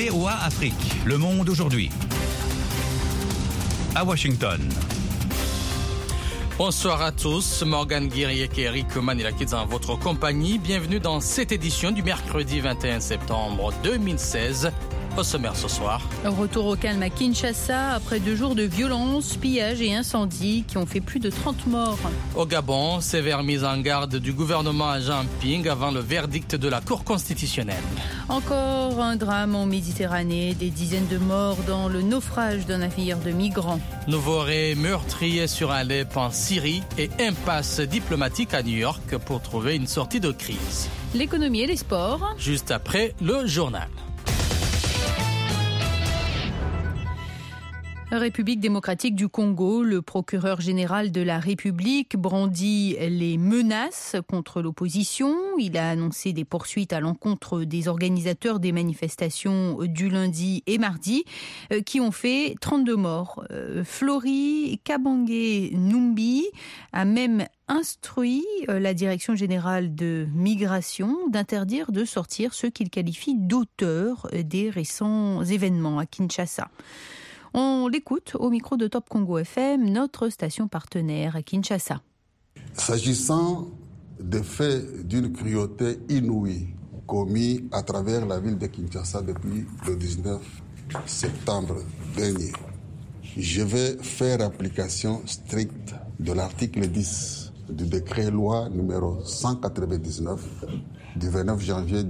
VOA Afrique, le monde aujourd'hui. À Washington. Bonsoir à tous, Morgan Guerrier et Eric Manilakidze en votre compagnie. Bienvenue dans cette édition du mercredi 21 septembre 2016. Au sommaire ce soir. Retour au calme à Kinshasa après 2 jours de violence, pillages et incendies qui ont fait plus de 30 morts. Au Gabon, sévère mise en garde du gouvernement à Jean Ping avant le verdict de la Cour constitutionnelle. Encore un drame en Méditerranée, des dizaines de morts dans le naufrage d'un navire de migrants. Nouveau arrêt meurtrier sur Alep en Syrie et impasse diplomatique à New York pour trouver une sortie de crise. L'économie et les sports. Juste après le journal. République démocratique du Congo, le procureur général de la République brandit les menaces contre l'opposition. Il a annoncé des poursuites à l'encontre des organisateurs des manifestations du lundi et mardi qui ont fait 32 morts. Flori Kabangé Numbi a même instruit la Direction générale de migration d'interdire de sortir ceux qu'il qualifie d'auteurs des récents événements à Kinshasa. On l'écoute au micro de Top Congo FM, notre station partenaire à Kinshasa. S'agissant des faits d'une cruauté inouïe commis à travers la ville de Kinshasa depuis le 19 septembre dernier, je vais faire application stricte de l'article 10 du décret-loi numéro 199 du 29 janvier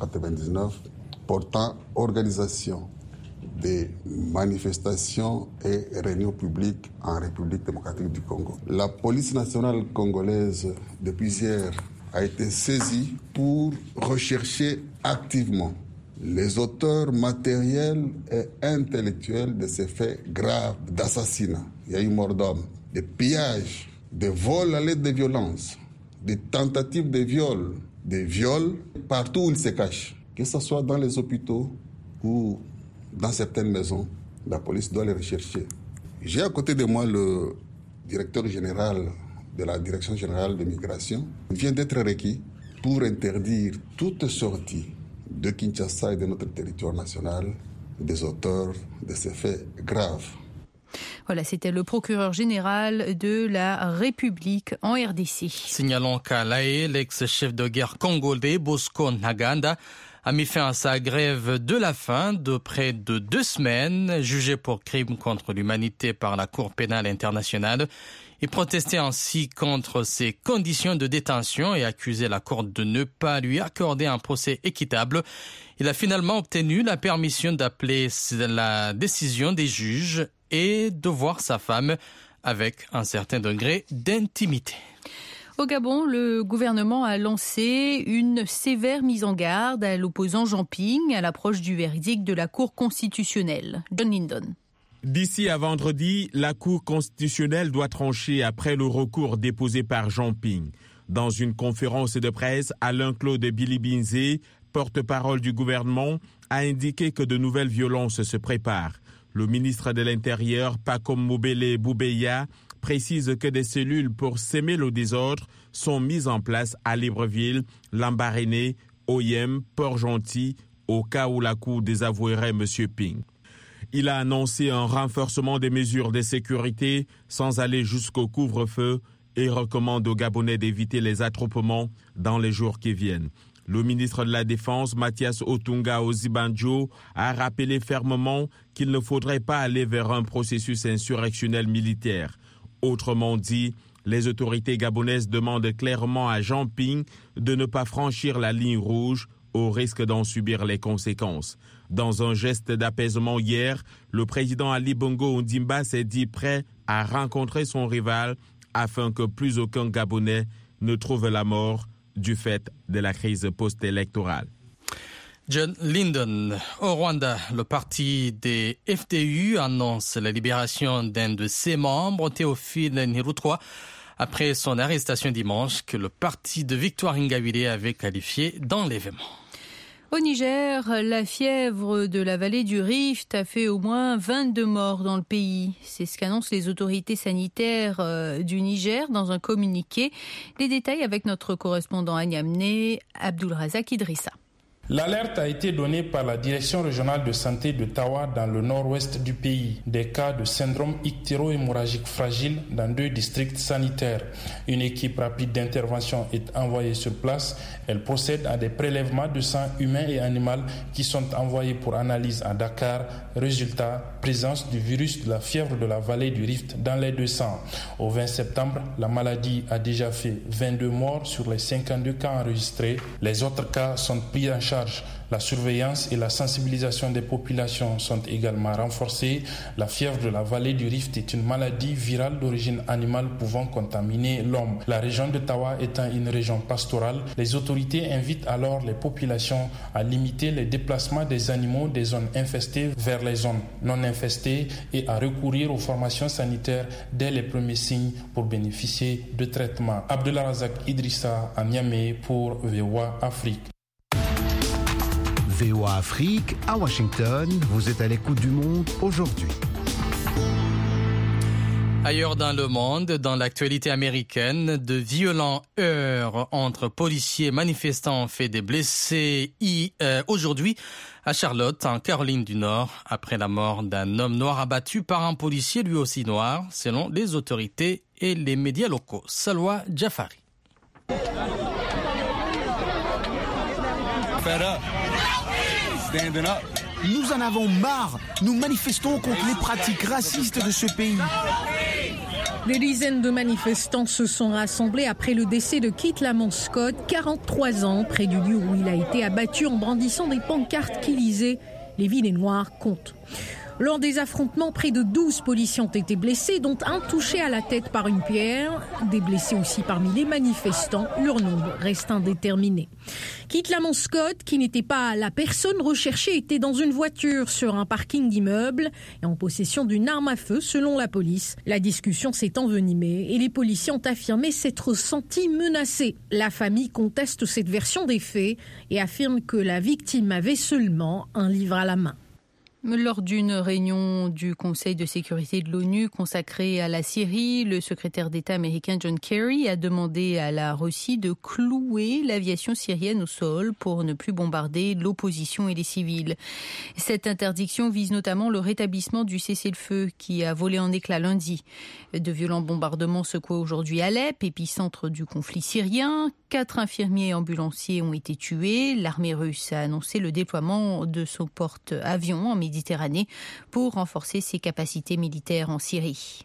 1999 portant organisation des manifestations et réunions publiques en République démocratique du Congo. La police nationale congolaise, depuis hier, a été saisie pour rechercher activement les auteurs matériels et intellectuels de ces faits graves d'assassinat. Il y a eu mort d'homme, des pillages, des vols à l'aide de violence, des tentatives de viol, des viols partout où ils se cachent, que ce soit dans les hôpitaux ou dans certaines maisons, la police doit les rechercher. J'ai à côté de moi le directeur général de la Direction générale de migration. Il vient d'être requis pour interdire toute sortie de Kinshasa et de notre territoire national des auteurs de ces faits graves. Voilà, c'était le procureur général de la République en RDC. Signalons qu'à l'AE, l'ex-chef de guerre congolais Bosco Ntaganda a mis fin à sa grève de la faim de près de 2 semaines, jugé pour crime contre l'humanité par la Cour pénale internationale. Il protestait ainsi contre ses conditions de détention et accusait la Cour de ne pas lui accorder un procès équitable. Il a finalement obtenu la permission d'appeler la décision des juges et de voir sa femme avec un certain degré d'intimité. Au Gabon, le gouvernement a lancé une sévère mise en garde à l'opposant Jean Ping à l'approche du verdict de la Cour constitutionnelle. John Lindon. D'ici à vendredi, la Cour constitutionnelle doit trancher après le recours déposé par Jean Ping. Dans une conférence de presse, Alain-Claude Bilibinze, porte-parole du gouvernement, a indiqué que de nouvelles violences se préparent. Le ministre de l'Intérieur, Pakom Mobele Boubeya, précise que des cellules pour s'aimer le désordre sont mises en place à Libreville, Lambaréné, Oyem, Port-Gentil, au cas où la Cour désavouerait M. Ping. Il a annoncé un renforcement des mesures de sécurité sans aller jusqu'au couvre-feu et recommande aux Gabonais d'éviter les attroupements dans les jours qui viennent. Le ministre de la Défense, Mathias Otunga Ozibanjo, a rappelé fermement qu'il ne faudrait pas aller vers un processus insurrectionnel militaire. Autrement dit, les autorités gabonaises demandent clairement à Jean Ping de ne pas franchir la ligne rouge au risque d'en subir les conséquences. Dans un geste d'apaisement hier, le président Ali Bongo Ondimba s'est dit prêt à rencontrer son rival afin que plus aucun Gabonais ne trouve la mort du fait de la crise post-électorale. John Lindon. Au Rwanda, le parti des FDU annonce la libération d'un de ses membres, Théophile Ntirutwa, après son arrestation dimanche que le parti de Victoire Ingabire avait qualifié d'enlèvement. Au Niger, la fièvre de la vallée du Rift a fait au moins 22 morts dans le pays. C'est ce qu'annoncent les autorités sanitaires du Niger dans un communiqué. Les détails avec notre correspondant à Niamey, Abdulrazak Idrissa. L'alerte a été donnée par la Direction régionale de santé de Tawa dans le nord-ouest du pays. Des cas de syndrome ictéro-hémorragique fragile dans 2 districts sanitaires. Une équipe rapide d'intervention est envoyée sur place. Elle procède à des prélèvements de sang humain et animal qui sont envoyés pour analyse à Dakar. Résultat, présence du virus de la fièvre de la vallée du Rift dans les 2 sangs. Au 20 septembre, la maladie a déjà fait 22 morts sur les 52 cas enregistrés. Les autres cas sont pris en charge. La surveillance et la sensibilisation des populations sont également renforcées. La fièvre de la vallée du Rift est une maladie virale d'origine animale pouvant contaminer l'homme. La région de Tawa étant une région pastorale, les autorités invitent alors les populations à limiter les déplacements des animaux des zones infestées vers les zones non infestées et à recourir aux formations sanitaires dès les premiers signes pour bénéficier de traitements. Abdullah Razak Idrissa à Niamey pour VOA Afrique. VOA Afrique, à Washington, vous êtes à l'écoute du monde aujourd'hui. Ailleurs dans le monde, dans l'actualité américaine, de violents heurts entre policiers et manifestants ont fait des blessés aujourd'hui à Charlotte, en Caroline du Nord, après la mort d'un homme noir abattu par un policier lui aussi noir, selon les autorités et les médias locaux. Salwa Jafari. Nous en avons marre. Nous manifestons contre les pratiques racistes de ce pays. Des dizaines de manifestants se sont rassemblés après le décès de Keith Lamont Scott, 43 ans, près du lieu où il a été abattu en brandissant des pancartes qui lisaient « Les vies des Noirs comptent ». Lors des affrontements, près de 12 policiers ont été blessés, dont un touché à la tête par une pierre. Des blessés aussi parmi les manifestants, leur nombre reste indéterminé. Keith Lamont Scott, qui n'était pas la personne recherchée, était dans une voiture sur un parking d'immeuble et en possession d'une arme à feu, selon la police. La discussion s'est envenimée et les policiers ont affirmé s'être sentis menacés. La famille conteste cette version des faits et affirme que la victime avait seulement un livre à la main. Lors d'une réunion du Conseil de sécurité de l'ONU consacrée à la Syrie, le secrétaire d'État américain John Kerry a demandé à la Russie de clouer l'aviation syrienne au sol pour ne plus bombarder l'opposition et les civils. Cette interdiction vise notamment le rétablissement du cessez-le-feu qui a volé en éclats lundi. De violents bombardements secouaient aujourd'hui Alep, épicentre du conflit syrien. 4 infirmiers et ambulanciers ont été tués. L'armée russe a annoncé le déploiement de son porte-avions en Méditerranée pour renforcer ses capacités militaires en Syrie.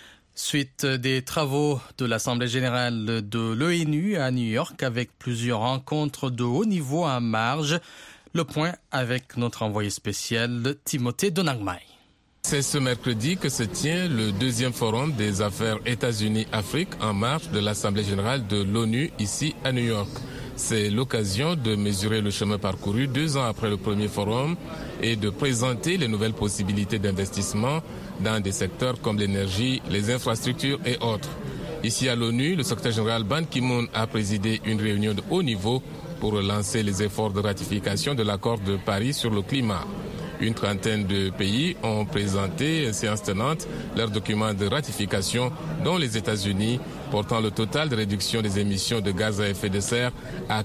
Suite des travaux de l'Assemblée générale de l'ONU à New York avec plusieurs rencontres de haut niveau en marge. Le point avec notre envoyé spécial Timothée Donangmai. C'est ce mercredi que se tient le 2e forum des affaires États-Unis-Afrique en marge de l'Assemblée générale de l'ONU ici à New York. C'est l'occasion de mesurer le chemin parcouru 2 ans après le premier forum et de présenter les nouvelles possibilités d'investissement dans des secteurs comme l'énergie, les infrastructures et autres. Ici à l'ONU, le secrétaire général Ban Ki-moon a présidé une réunion de haut niveau pour relancer les efforts de ratification de l'accord de Paris sur le climat. Une trentaine de pays ont présenté, séance tenante, leurs documents de ratification, dont les États-Unis, portant le total de réduction des émissions de gaz à effet de serre à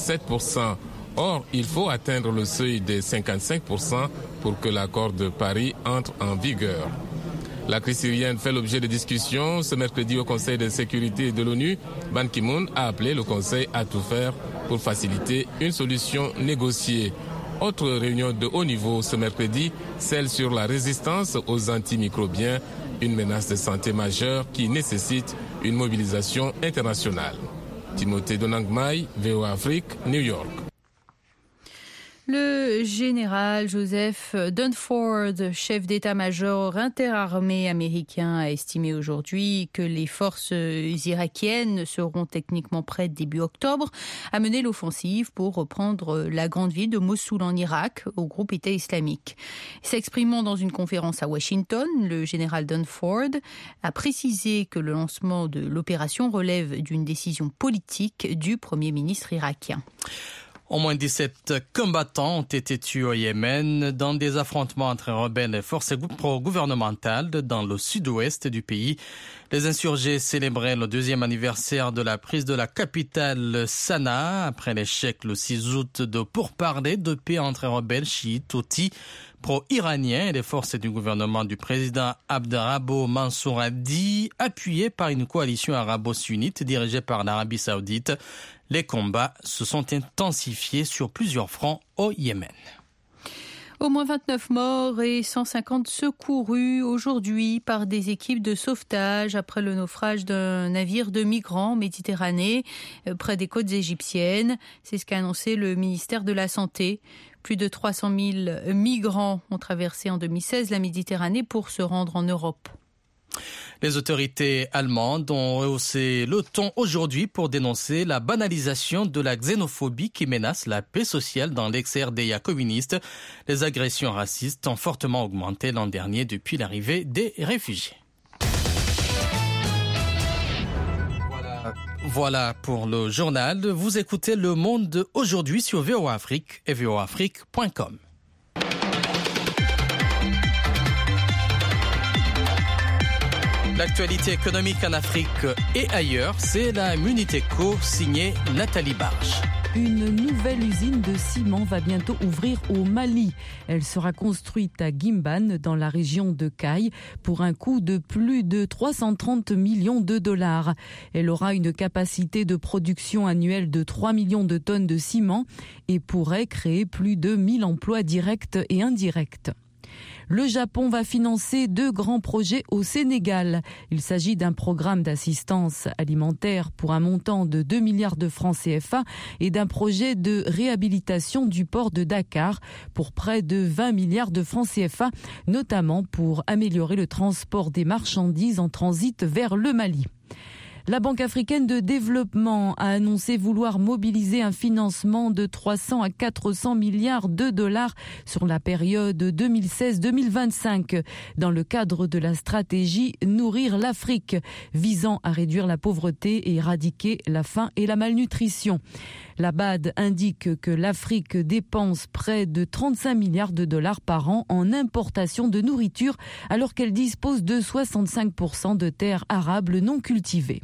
47%. Or, il faut atteindre le seuil des 55% pour que l'accord de Paris entre en vigueur. La crise syrienne fait l'objet de discussions. Ce mercredi au Conseil de sécurité de l'ONU, Ban Ki-moon a appelé le Conseil à tout faire pour faciliter une solution négociée. Autre réunion de haut niveau ce mercredi, celle sur la résistance aux antimicrobiens, une menace de santé majeure qui nécessite une mobilisation internationale. Timothée Donangmai, VOA Afrique, New York. Le général Joseph Dunford, chef d'état-major interarmé américain, a estimé aujourd'hui que les forces irakiennes seront techniquement prêtes début octobre à mener l'offensive pour reprendre la grande ville de Mossoul en Irak au groupe État islamique. S'exprimant dans une conférence à Washington, le général Dunford a précisé que le lancement de l'opération relève d'une décision politique du Premier ministre irakien. Au moins 17 combattants ont été tués au Yémen dans des affrontements entre rebelles et forces pro-gouvernementales dans le sud-ouest du pays. Les insurgés célébraient le 2e anniversaire de la prise de la capitale Sanaa après l'échec le 6 août de pourparlers de paix entre rebelles chiites houthis pro-iraniens et les forces du gouvernement du président Abdrabbo Mansour Hadi, appuyées par une coalition arabo-sunnite dirigée par l'Arabie saoudite. Les combats se sont intensifiés sur plusieurs fronts au Yémen. Au moins 29 morts et 150 secourus aujourd'hui par des équipes de sauvetage après le naufrage d'un navire de migrants en Méditerranée près des côtes égyptiennes. C'est ce qu'a annoncé le ministère de la Santé. Plus de 300 000 migrants ont traversé en 2016 la Méditerranée pour se rendre en Europe. Les autorités allemandes ont rehaussé le ton aujourd'hui pour dénoncer la banalisation de la xénophobie qui menace la paix sociale dans l'ex-RDA communiste. Les agressions racistes ont fortement augmenté l'an dernier depuis l'arrivée des réfugiés. Voilà pour le journal. Vous écoutez Le Monde aujourd'hui sur VOA Afrique et voaafrique.com. L'actualité économique en Afrique et ailleurs, c'est la Minute Éco signée Nathalie Barge. Une nouvelle usine de ciment va bientôt ouvrir au Mali. Elle sera construite à Gimban, dans la région de Caille, pour un coût de plus de 330 millions de dollars. Elle aura une capacité de production annuelle de 3 millions de tonnes de ciment et pourrait créer plus de 1000 emplois directs et indirects. Le Japon va financer 2 grands projets au Sénégal. Il s'agit d'un programme d'assistance alimentaire pour un montant de 2 milliards de francs CFA et d'un projet de réhabilitation du port de Dakar pour près de 20 milliards de francs CFA, notamment pour améliorer le transport des marchandises en transit vers le Mali. La Banque africaine de développement a annoncé vouloir mobiliser un financement de 300 à 400 milliards de dollars sur la période 2016-2025 dans le cadre de la stratégie Nourrir l'Afrique, visant à réduire la pauvreté et éradiquer la faim et la malnutrition. La BAD indique que l'Afrique dépense près de 35 milliards de dollars par an en importation de nourriture alors qu'elle dispose de 65% de terres arables non cultivées.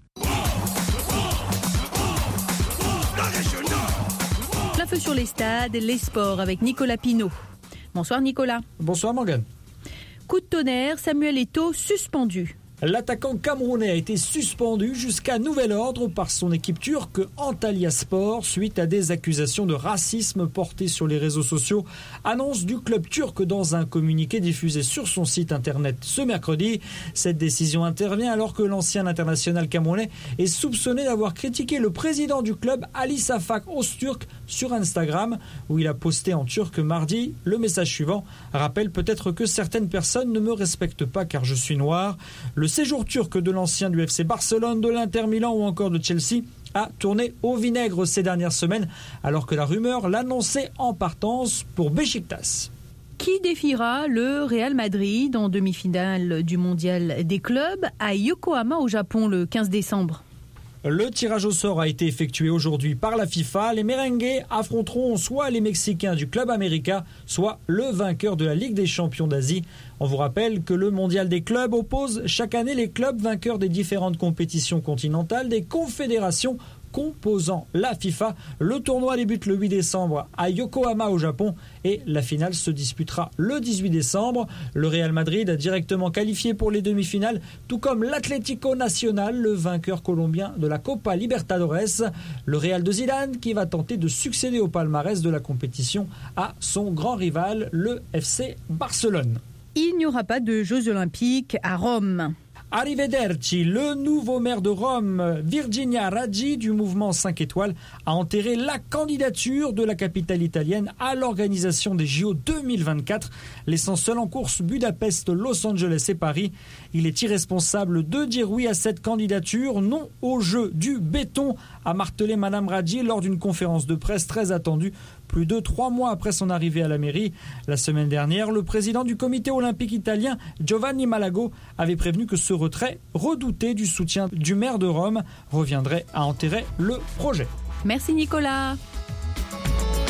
Plein feu sur les stades, les sports avec Nicolas Pinault. Bonsoir Nicolas. Bonsoir Morgane. Coup de tonnerre, Samuel Eto'o suspendu. L'attaquant camerounais a été suspendu jusqu'à nouvel ordre par son équipe turque Antalyaspor suite à des accusations de racisme portées sur les réseaux sociaux. Annonce du club turc dans un communiqué diffusé sur son site internet ce mercredi. Cette décision intervient alors que l'ancien international camerounais est soupçonné d'avoir critiqué le président du club Ali Safak Öztürk sur Instagram où il a posté en turc mardi le message suivant: rappelle peut-être que certaines personnes ne me respectent pas car je suis noir. Le séjour turc de l'ancien du FC Barcelone, de l'Inter Milan ou encore de Chelsea a tourné au vinaigre ces dernières semaines alors que la rumeur l'annonçait en partance pour Beşiktaş. Qui défiera le Real Madrid en demi-finale du mondial des clubs à Yokohama au Japon le 15 décembre? Le tirage au sort a été effectué aujourd'hui par la FIFA. Les merengues affronteront soit les Mexicains du Club América, soit le vainqueur de la Ligue des champions d'Asie. On vous rappelle que le mondial des clubs oppose chaque année les clubs vainqueurs des différentes compétitions continentales des confédérations composant la FIFA. Le tournoi débute le 8 décembre à Yokohama au Japon et la finale se disputera le 18 décembre. Le Real Madrid a directement qualifié pour les demi-finales, tout comme l'Atlético Nacional, le vainqueur colombien de la Copa Libertadores. Le Real de Zidane qui va tenter de succéder au palmarès de la compétition à son grand rival, le FC Barcelone. Il n'y aura pas de Jeux Olympiques à Rome. Arrivederci, le nouveau maire de Rome, Virginia Raggi du mouvement 5 étoiles, a enterré la candidature de la capitale italienne à l'organisation des JO 2024, laissant seul en course Budapest, Los Angeles et Paris. Il est irresponsable de dire oui à cette candidature, non au jeu du béton, a martelé Madame Raggi lors d'une conférence de presse très attendue plus de 3 mois après son arrivée à la mairie. La semaine dernière, le président du comité olympique italien, Giovanni Malago, avait prévenu que ce retrait, redouté du soutien du maire de Rome, reviendrait à enterrer le projet. Merci Nicolas.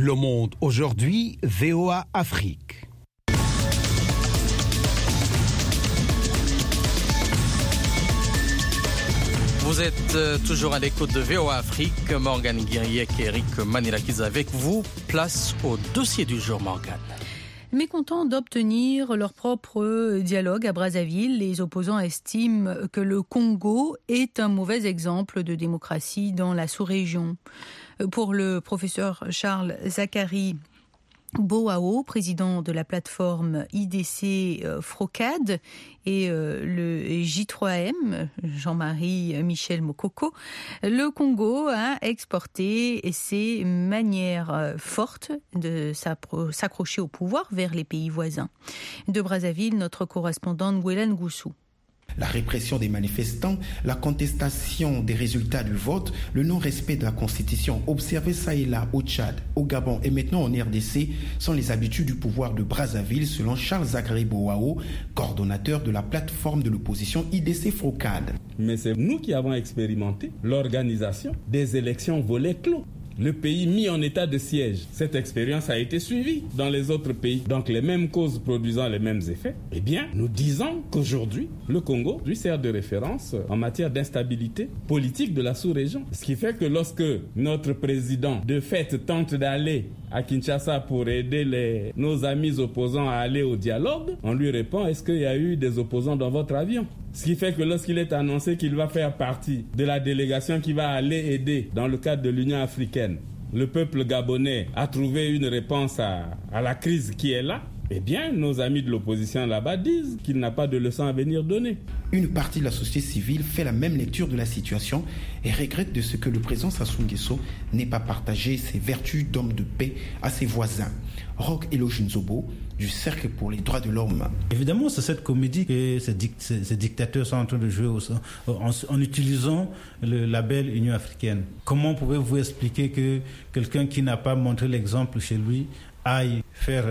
Le Monde aujourd'hui, VOA Afrique. Vous êtes toujours à l'écoute de VOA Afrique. Morgane Guiriec et Eric Manilakis avec vous. Place au dossier du jour, Morgane. Mécontents d'obtenir leur propre dialogue à Brazzaville, les opposants estiment que le Congo est un mauvais exemple de démocratie dans la sous-région. Pour le professeur Charles Zachary Boao, président de la plateforme IDC Frocade, et le J3M, Jean-Marie Michel Mokoko, le Congo a exporté ses manières fortes de s'accrocher au pouvoir vers les pays voisins. De Brazzaville, notre correspondante Gwelan Goussou. La répression des manifestants, la contestation des résultats du vote, le non-respect de la Constitution observé ça et là au Tchad, au Gabon et maintenant en RDC sont les habitudes du pouvoir de Brazzaville selon Charles Zachary Boao, coordonnateur de la plateforme de l'opposition IDC Frocade. Mais c'est nous qui avons expérimenté l'organisation des élections volets clos. Le pays mis en état de siège. Cette expérience a été suivie dans les autres pays. Donc les mêmes causes produisant les mêmes effets. Eh bien, nous disons qu'aujourd'hui, le Congo lui sert de référence en matière d'instabilité politique de la sous-région. Ce qui fait que lorsque notre président de fait tente d'aller à Kinshasa pour aider nos amis opposants à aller au dialogue, on lui répond: est-ce qu'il y a eu des opposants dans votre avion? Ce qui fait que lorsqu'il est annoncé qu'il va faire partie de la délégation qui va aller aider dans le cadre de l'Union africaine, le peuple gabonais a trouvé une réponse à la crise qui est là. Eh bien, nos amis de l'opposition là-bas disent qu'il n'a pas de leçon à venir donner. Une partie de la société civile fait la même lecture de la situation et regrette de ce que le président Sassou Nguesso n'ait pas partagé ses vertus d'homme de paix à ses voisins. Roch Eloge Nzobo, du Cercle pour les droits de l'homme. Évidemment, c'est cette comédie que ces dictateurs sont en train de jouer en utilisant le label Union africaine. Comment pouvez-vous expliquer que quelqu'un qui n'a pas montré l'exemple chez lui aille faire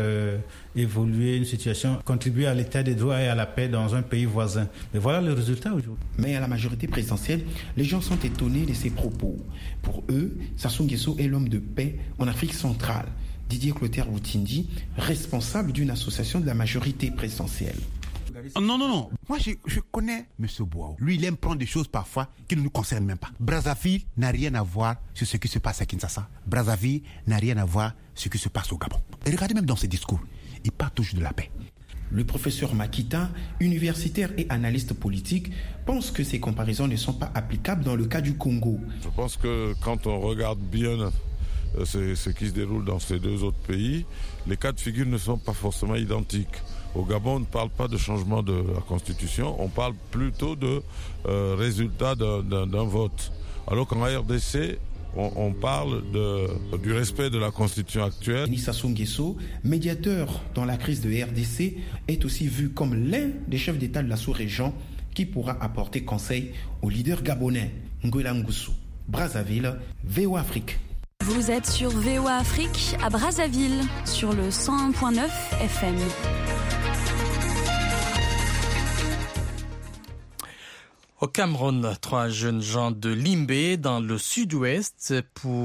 évoluer une situation, contribuer à l'état des droits et à la paix dans un pays voisin? Mais voilà le résultat aujourd'hui. Mais à la majorité présidentielle, les gens sont étonnés de ses propos. Pour eux, Sassou Nguesso est l'homme de paix en Afrique centrale. Didier Clotaire Boutindi, responsable d'une association de la majorité présidentielle. Non. Moi, je connais M. Boao. Lui, il aime prendre des choses parfois qui ne nous concernent même pas. Brazzaville n'a rien à voir sur ce qui se passe à Kinshasa. Brazzaville n'a rien à voir sur ce qui se passe au Gabon. Et regardez même dans ses discours, il parle toujours de la paix. Le professeur Makita, universitaire et analyste politique, pense que ces comparaisons ne sont pas applicables dans le cas du Congo. Je pense que quand on regarde bien ce qui se déroule dans ces deux autres pays, les cas de figure ne sont pas forcément identiques. Au Gabon, on ne parle pas de changement de la Constitution, on parle plutôt de résultat d'un vote. Alors qu'en RDC, on parle du respect de la Constitution actuelle. Sassou Nguesso, médiateur dans la crise de RDC, est aussi vu comme l'un des chefs d'État de la sous-région qui pourra apporter conseil aux leaders gabonais. Gwelan Goussou, Brazzaville, VOA Afrique. Vous êtes sur VOA Afrique à Brazzaville, sur le 101.9 FM. Au Cameroun, 3 jeunes gens de Limbé, dans le sud-ouest,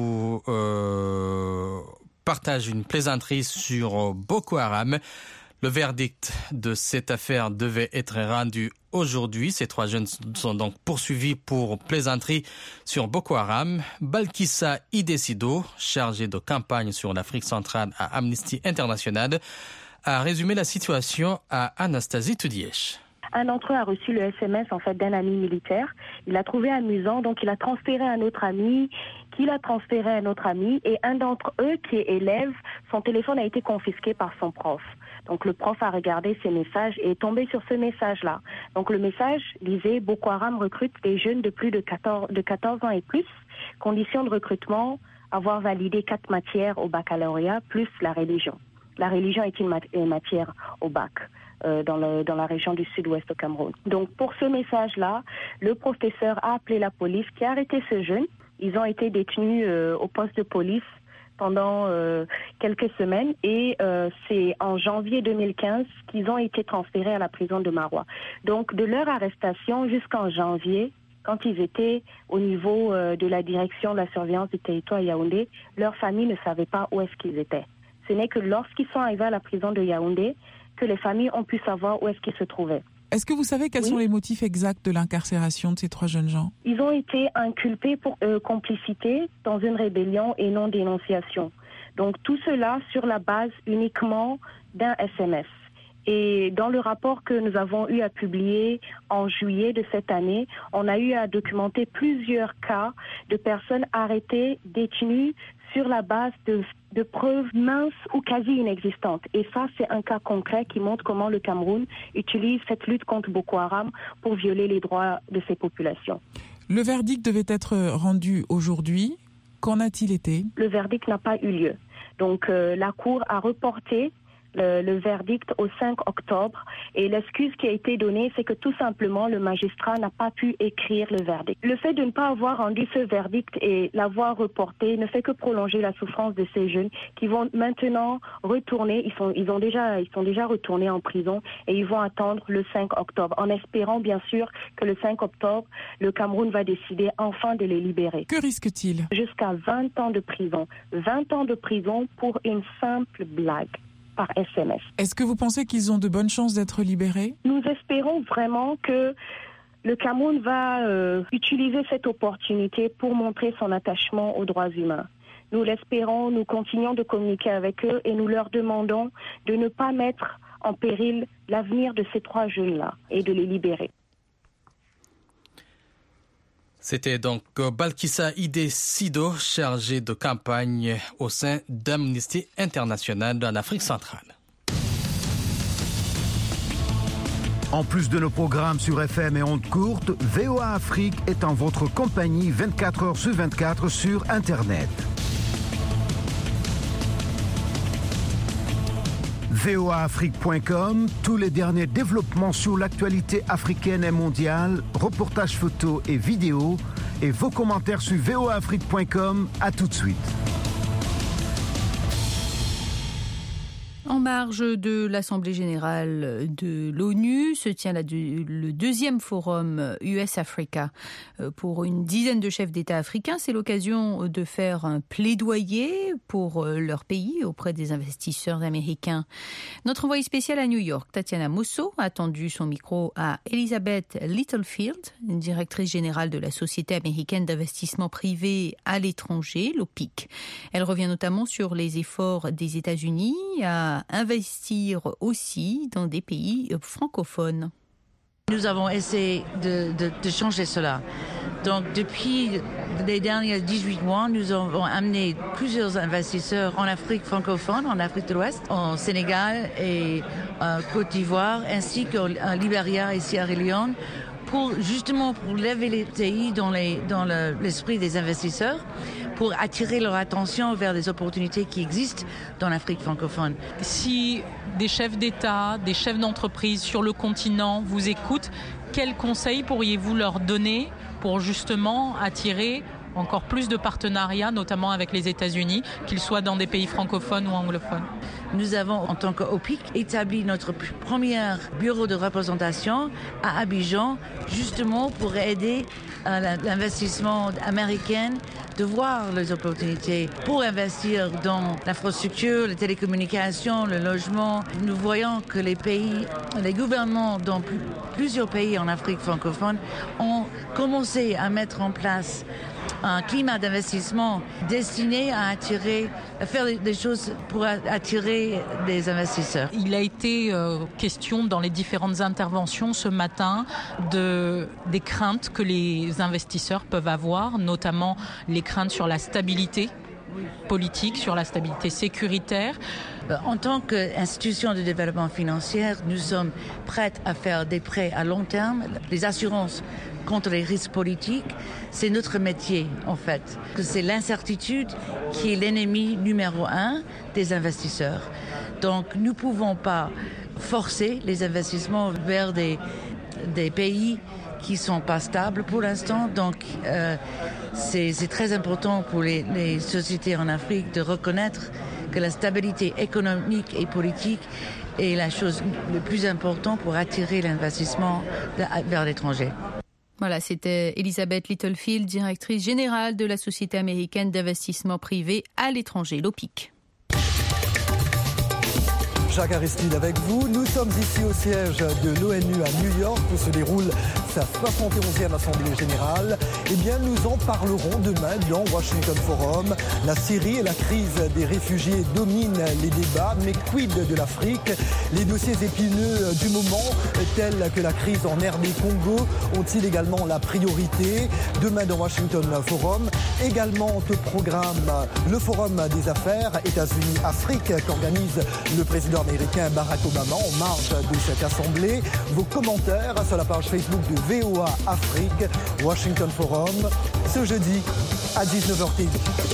partagent une plaisanterie sur Boko Haram. Le verdict de cette affaire devait être rendu aujourd'hui. Ces 3 jeunes sont donc poursuivis pour plaisanterie sur Boko Haram. Balkissa Idesido, chargé de campagne sur l'Afrique centrale à Amnesty International, a résumé la situation à Anastasie Tudièche. Un d'entre eux a reçu le SMS d'un ami militaire. Il l'a trouvé amusant, donc il a transféré à un autre ami, qu'il a transféré à un autre ami, et un d'entre eux, qui est élève, son téléphone a été confisqué par son prof. Donc le prof a regardé ses messages et est tombé sur ce message-là. Donc le message disait: Boko Haram recrute des jeunes de plus de 14 ans et plus. Condition de recrutement, avoir validé 4 matières au baccalauréat, plus la religion. La religion est une matière au bac. Dans la région du sud-ouest au Cameroun. Donc pour ce message-là, le professeur a appelé la police qui a arrêté ce jeune. Ils ont été détenus au poste de police pendant quelques semaines et c'est en janvier 2015 qu'ils ont été transférés à la prison de Maroua. Donc de leur arrestation jusqu'en janvier quand ils étaient au niveau de la direction de la surveillance du territoire à Yaoundé, leur famille ne savait pas où est-ce qu'ils étaient. Ce n'est que lorsqu'ils sont arrivés à la prison de Yaoundé que les familles ont pu savoir où est-ce qu'ils se trouvaient. Est-ce que vous savez quels sont les motifs exacts de l'incarcération de ces 3 jeunes gens? Ils ont été inculpés pour complicité dans une rébellion et non-dénonciation. Donc tout cela sur la base uniquement d'un SMS. Et dans le rapport que nous avons eu à publier en juillet de cette année, on a eu à documenter plusieurs cas de personnes arrêtées, détenues sur la base de preuves minces ou quasi inexistantes. Et ça, c'est un cas concret qui montre comment le Cameroun utilise cette lutte contre Boko Haram pour violer les droits de ses populations. Le verdict devait être rendu aujourd'hui. Qu'en a-t-il été? Le verdict n'a pas eu lieu. Donc la Cour a reporté le verdict au 5 octobre et l'excuse qui a été donnée, c'est que tout simplement le magistrat n'a pas pu écrire le verdict. Le fait de ne pas avoir rendu ce verdict et l'avoir reporté ne fait que prolonger la souffrance de ces jeunes qui vont maintenant retourner, ils sont déjà retournés en prison et ils vont attendre le 5 octobre en espérant bien sûr que le 5 octobre, le Cameroun va décider enfin de les libérer. Que risque-t-il? Jusqu'à 20 ans de prison. 20 ans de prison pour une simple blague. Par SMS. Est-ce que vous pensez qu'ils ont de bonnes chances d'être libérés? Nous espérons vraiment que le Cameroun va utiliser cette opportunité pour montrer son attachement aux droits humains. Nous l'espérons, nous continuons de communiquer avec eux et nous leur demandons de ne pas mettre en péril l'avenir de ces 3 jeunes-là et de les libérer. C'était donc Balkissa Idé Sido, chargée de campagne au sein d'Amnesty International en Afrique centrale. En plus de nos programmes sur FM et ondes courtes, VOA Afrique est en votre compagnie 24 heures sur 24 sur Internet. voaafrique.com, tous les derniers développements sur l'actualité africaine et mondiale, reportages photos et vidéos, et vos commentaires sur voaafrique.com. À tout de suite. En marge de l'Assemblée générale de l'ONU se tient le 2e forum US-Africa pour une dizaine de chefs d'État africains. C'est l'occasion de faire un plaidoyer pour leur pays auprès des investisseurs américains. Notre envoyée spéciale à New York, Tatiana Mosso, a tendu son micro à Elizabeth Littlefield, directrice générale de la Société américaine d'investissement privé à l'étranger, l'OPIC. Elle revient notamment sur les efforts des États-Unis à investir aussi dans des pays francophones. Nous avons essayé de changer cela. Donc depuis les derniers 18 mois, nous avons amené plusieurs investisseurs en Afrique francophone, en Afrique de l'Ouest, en Sénégal et en Côte d'Ivoire, ainsi qu'en Libéria et Sierra Leone, pour lever les pays dans l'esprit des investisseurs, pour attirer leur attention vers les opportunités qui existent dans l'Afrique francophone. Si des chefs d'État, des chefs d'entreprise sur le continent vous écoutent, quels conseils pourriez-vous leur donner pour justement attirer encore plus de partenariats, notamment avec les États-Unis, qu'ils soient dans des pays francophones ou anglophones? Nous avons, en tant qu'OPIC, établi notre premier bureau de représentation à Abidjan, justement pour aider l'investissement américain de voir les opportunités pour investir dans l'infrastructure, les télécommunications, le logement. Nous voyons que les gouvernements dans plusieurs pays en Afrique francophone ont commencé à mettre en place un climat d'investissement destiné à faire des choses pour attirer des investisseurs. Il a été question dans les différentes interventions ce matin des craintes que les investisseurs peuvent avoir, notamment les craintes sur la stabilité politique, sur la stabilité sécuritaire. En tant qu'institution de développement financier, nous sommes prêts à faire des prêts à long terme, les assurances contre les risques politiques. C'est notre métier, en fait. C'est l'incertitude qui est l'ennemi numéro 1 des investisseurs. Donc, nous ne pouvons pas forcer les investissements vers des pays qui ne sont pas stables pour l'instant. Donc, c'est très important pour les sociétés en Afrique de reconnaître que la stabilité économique et politique est la chose la plus importante pour attirer l'investissement vers l'étranger. Voilà, c'était Elisabeth Littlefield, directrice générale de la Société américaine d'investissement privé à l'étranger, l'OPIC. Jacques Aristide avec vous. Nous sommes ici au siège de l'ONU à New York où se déroule sa 71e Assemblée Générale. Eh bien, nous en parlerons demain dans Washington Forum. La Syrie et la crise des réfugiés dominent les débats, mais quid de l'Afrique? Les dossiers épineux du moment, tels que la crise en RD Congo, ont-ils également la priorité? Demain dans Washington Forum, également au programme le Forum des affaires États-Unis-Afrique qu'organise le président américain Barack Obama en marge de cette assemblée. Vos commentaires sur la page Facebook de VOA Afrique, Washington Forum, ce jeudi à 19h15.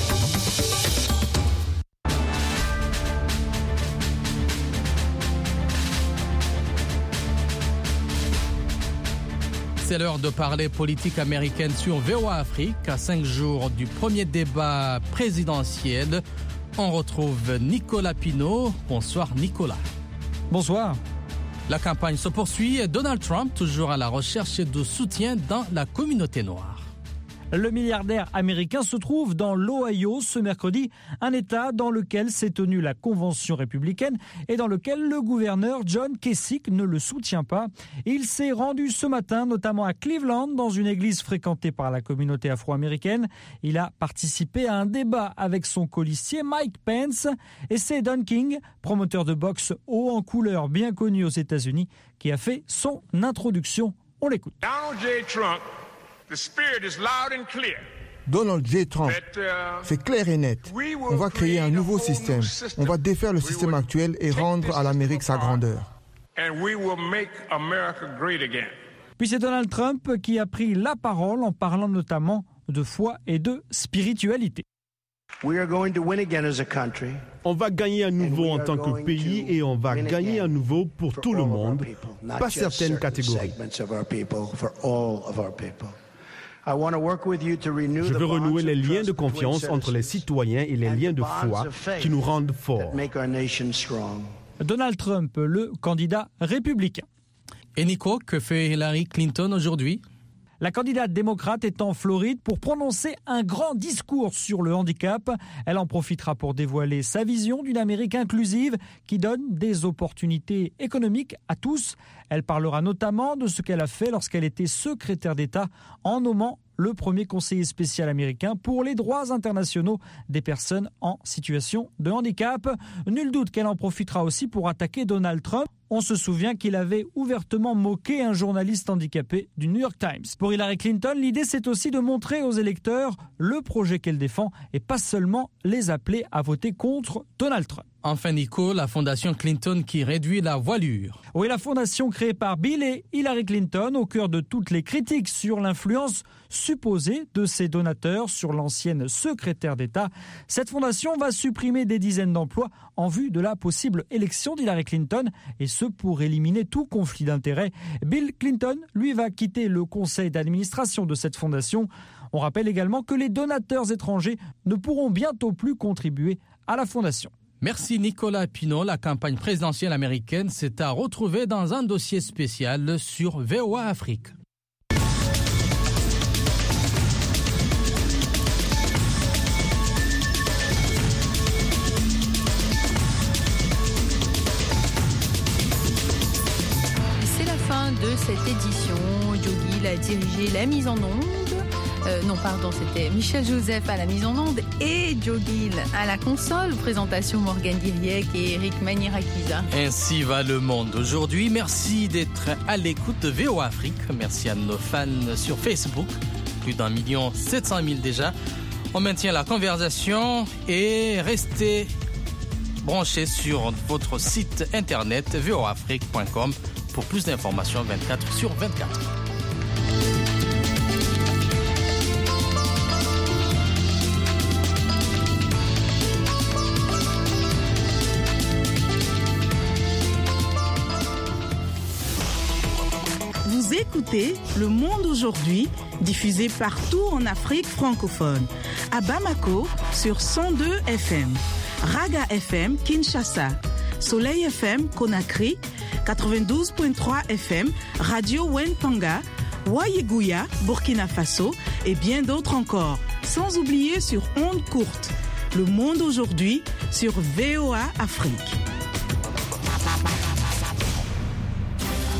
C'est l'heure de parler politique américaine sur VOA Afrique. À 5 jours du premier débat présidentiel, on retrouve Nicolas Pinault. Bonsoir Nicolas. Bonsoir. La campagne se poursuit et Donald Trump toujours à la recherche de soutien dans la communauté noire. Le milliardaire américain se trouve dans l'Ohio ce mercredi, un État dans lequel s'est tenue la convention républicaine et dans lequel le gouverneur John Kasich ne le soutient pas. Il s'est rendu ce matin notamment à Cleveland dans une église fréquentée par la communauté afro-américaine. Il a participé à un débat avec son colistier Mike Pence et c'est Don King, promoteur de boxe haut en couleur bien connu aux États-Unis, qui a fait son introduction. On l'écoute. Donald J. Trump, c'est clair et net. On va créer un nouveau système. On va défaire le système actuel et rendre à l'Amérique sa grandeur. Puis c'est Donald Trump qui a pris la parole en parlant notamment de foi et de spiritualité. On va gagner à nouveau en tant que pays et on va gagner à nouveau pour tout le monde, pas certaines catégories. Je veux renouer les liens de confiance entre les citoyens et les liens de foi qui nous rendent forts. Donald Trump, le candidat républicain. Et Nico, que fait Hillary Clinton aujourd'hui ? La candidate démocrate est en Floride pour prononcer un grand discours sur le handicap. Elle en profitera pour dévoiler sa vision d'une Amérique inclusive qui donne des opportunités économiques à tous. Elle parlera notamment de ce qu'elle a fait lorsqu'elle était secrétaire d'État en nommant le premier conseiller spécial américain pour les droits internationaux des personnes en situation de handicap. Nul doute qu'elle en profitera aussi pour attaquer Donald Trump. On se souvient qu'il avait ouvertement moqué un journaliste handicapé du New York Times. Pour Hillary Clinton, l'idée c'est aussi de montrer aux électeurs le projet qu'elle défend et pas seulement les appeler à voter contre Donald Trump. Enfin Nico, la fondation Clinton qui réduit la voilure. Oui, la fondation créée par Bill et Hillary Clinton au cœur de toutes les critiques sur l'influence supposée de ses donateurs sur l'ancienne secrétaire d'État. Cette fondation va supprimer des dizaines d'emplois en vue de la possible élection d'Hillary Clinton et ce pour éliminer tout conflit d'intérêts. Bill Clinton, lui, va quitter le conseil d'administration de cette fondation. On rappelle également que les donateurs étrangers ne pourront bientôt plus contribuer à la fondation. Merci Nicolas Pinault. La campagne présidentielle américaine s'est à retrouver dans un dossier spécial sur VOA Afrique. C'est la fin de cette édition. Djogil a dirigé la mise en onde. C'était Michel Joseph à la mise en onde et Djogil à la console. Présentation Morgane Diriec et Eric Manirakiza. Ainsi va le monde aujourd'hui. Merci d'être à l'écoute de VOA Afrique. Merci à nos fans sur Facebook. Plus d'1 700 000 déjà. On maintient la conversation et restez branchés sur votre site internet voaafrique.com pour plus d'informations 24/24. Vous écoutez Le Monde aujourd'hui, diffusé partout en Afrique francophone. À Bamako, sur 102 FM. Raga FM, Kinshasa. Soleil FM, Conakry. 92.3 FM, Radio Wenpanga. Ouaïgouya, Burkina Faso et bien d'autres encore. Sans oublier sur ondes courtes. Le monde aujourd'hui sur VOA Afrique.